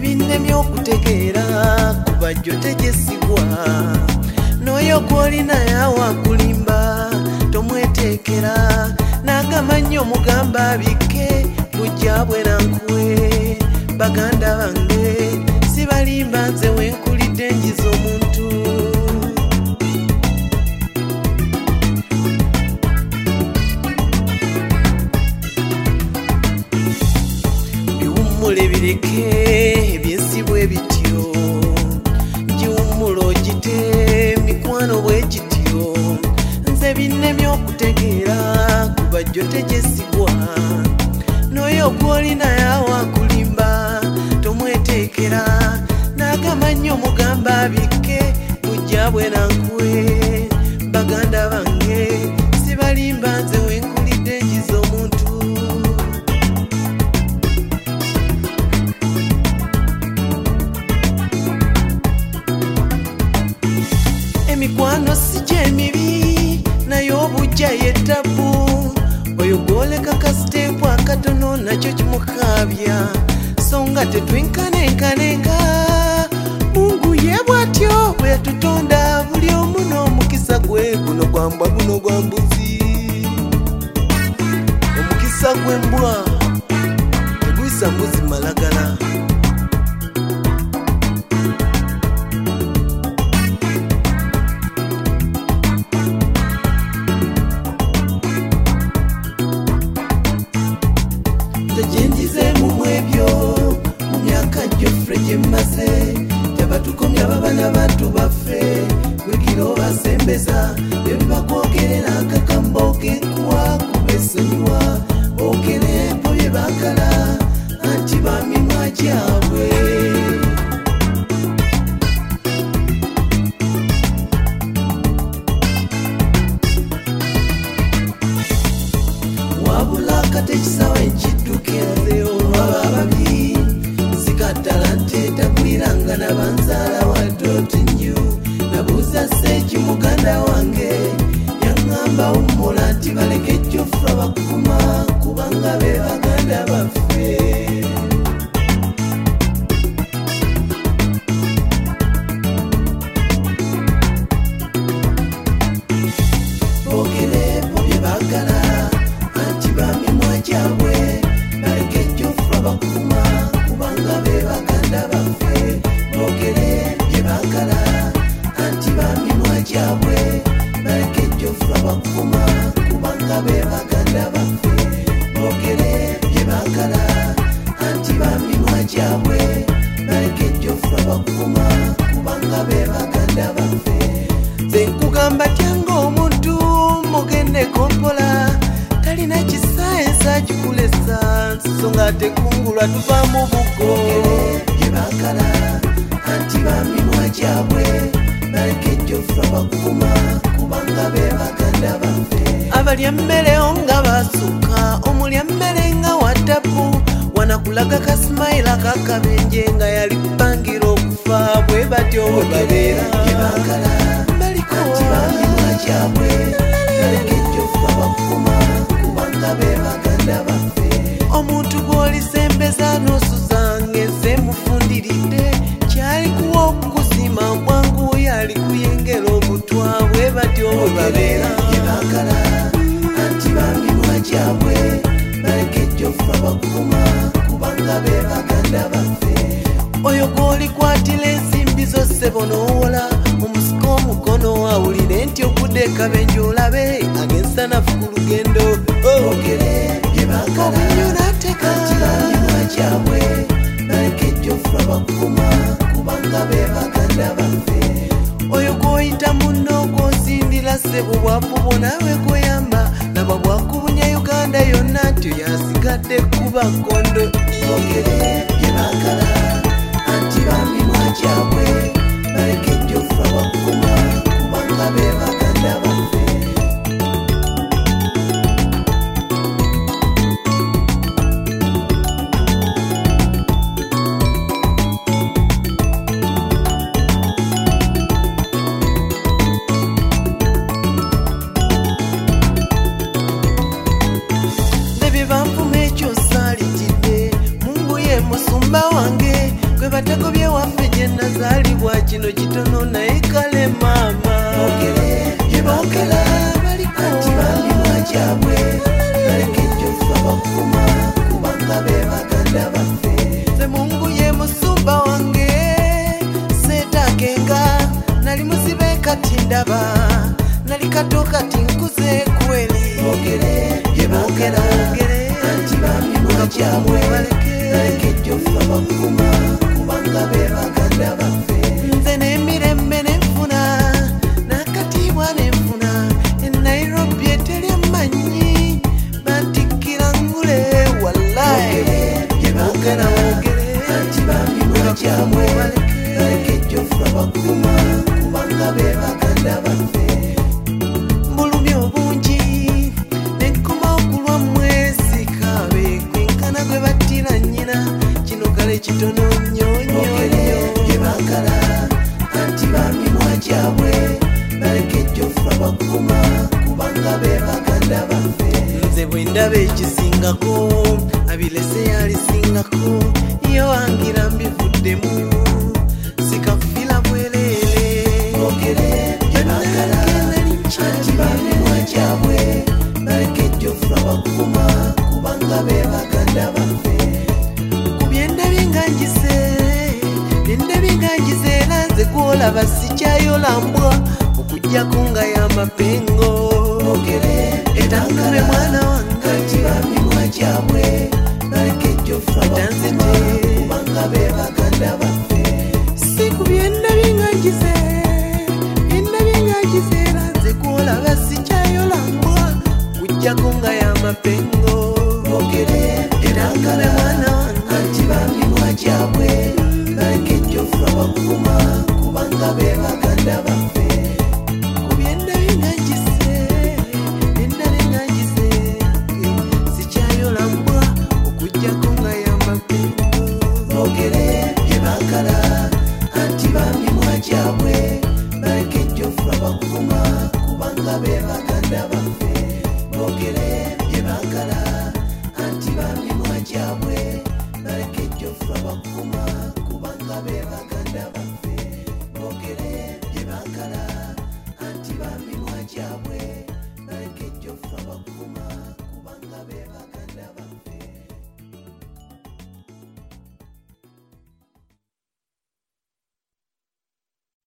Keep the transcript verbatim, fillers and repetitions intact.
binnemye okutegeera kuba jjo tegesigwa n'oyo gw'olina yawakulimba tomweteekera n'agamba nnyo omugamba abike bujjabwe nankwe baganda bange sibalimba nze wenkulidde njiza omuntu biwummule bireke ebyensibwe bityo giwummula ogite mikwano bwe kityo nze binnemye okutegeera kuba jjo tegesigwa n'oyo gw'olina yawakulimba tomweteekera n'agamba nnyo omugamba abike bujjabwe nankwe baganda bange sibalimba nze wenkulidde njiza omuntu emikwano si gy'emibi naye obujja yettabu oyo gw'oleka kasiteepu akatono nakyo kimukaabya so nga tetwenkanenkanenga mungu ye bw'atyo bwe yatutonda buli omu n'omukisa gwe guno gwambwa guno gwa mbuzi omukisa gw'embwa teguyisa mbuzi malagala tejenjizemu mwebyo mu myaka gyoffe gyemmaze gyabatukomya babana bantu baffe wigira obasembeza bye bibakwogerera akakambo k'enkuwa kubesonyiwa ogerepo bye baagala anti bamimwa gyabwe wabula kate ekisawa ekiddukenze olwaba ababi zikaddala nteetaguliranga nabanzaala wa dotinyu nabuuza seeki muganda wange yaŋŋamba wumula nti baleke ejjofa bakuvuma kubanga be baganda baffe bogerepo bye baagala anti bamimwa gyabwe baleke ejjofa bakuvuma kubanga be baganda baffe boogere bye baagala anti bamimwa gyabwe baleke ejjofa bakuvuma kubanga be baganda baffe boogere bye baagala anti bamimwa gyabwe baleke ejjofa bakuvuma kubanga be baganda baffe nze nkugamba tyanga omuntu mugendeko mpola talina kisaensa kikulesa nsiso nga tekungulwa tuva mu bugo bye baagala anti bamimwa gyabwe baleke ejjofa bakuvuma kubanga be baganda baffe abalya mmerewo nga basukka omulya mmere nga watapu wanakulaga kasimayira kakabenje nga yali kupangira okufa bwe batyo bwe babeera bye baagala baliko anti bamimwa gyabwe baleke ejjofa bakuvuma kubanga be baganda baffe omuntu gw'olisembeza n'osuzanga enze mufundiridde kyali kuwa okukuzima bwangu yali kuyengera obutwa bwe batyo bwe babeera bye baagala anti bamimwa gyabwe baleke ejjofa bakuvuma kubanga be baganda baffe oyo gw'olikwatira ensimbi zo ssebo n'owola omusika omukono awulire nti okudde ekabenje olabe ag'ensanafu ku lugendo boogere bye baagala anti bamimwa gyabwe baleke ejjofa bakuvuma kubanga be baganda baffe oyo gw'oyita munno gw'osindira ssebo bwakubo naawe gw'oyamba naba bwakubunya uganda yonna nti yasigadde kuba kondo boogere bye baagala anti bamimwa gyabwe baleke ejjofa bakuvuma kubanga be baganda baffe musumba wange gwe batagobye waffe gye nazaalibwa kino kitono naye kale maama gye boogera baliko anti bamimwa kyabwe baleka ejjofa bakuma kubanga be baganda baffe nze Mungu ye musumba wange seetaagenga nali muzibe kati ndaba nali kato kati nkuze kweli boogere bye boogera anti bamimwa kyabwe baleka ejjofa bakuma kubanga be baganda baffe nze n'emirembe nenfuna n'akatiibwa nenfuna e Nairobi eteri amanyi bantikkira ngule wallahi bye boogera anti bamimwa kyabwe baleka ejjofa bakuma kubanga be baganda baffe bulumi obungi nenkoma okulwa mwezi kabe kwenkana gwe battira nnyina kino kale kitono nnyonyonyo bye baagala anti bamimwa kyabwe baleka ejjofa bakuma kubanga be baganda baffe nze bwe ndaba ekisingako abilese yalisingako iyo wangira mbivuddemu sikafila bwerere boogere bye baagala anti bamimwa kyabwe baleka ejjofa bakuma kubanga be baganda baffe kubyendabye nga ngize byendabye nga ngize era nze gwolaba sikyayolambwa okuggyako nga y'amapengo boogere etangube mwana wange anti bamimwa kyabwe baleka ejjofa bakuma kubanga be baganda baffe si ku byendabye nga ngize byendabye nga ngize era nze gwolaba sikyayolambwa okuggyako nga y'amapengo boogere etangube mwana wange anti bamimwa kyabwe baleka ejjofa bakuma kubanga be baganda baffe kubyendabye nga ngize byendabye nga ngize sikyayolambwa okuggyako nga y'amapengo boogere bye baagala anti bamimwa kyabwe baleka ejjofa bakuma kubanga be baganda baffe boogere bye baagala anti bamimwa kyabwe baleka ejjofa bakuma kubanga be baganda baffe boogere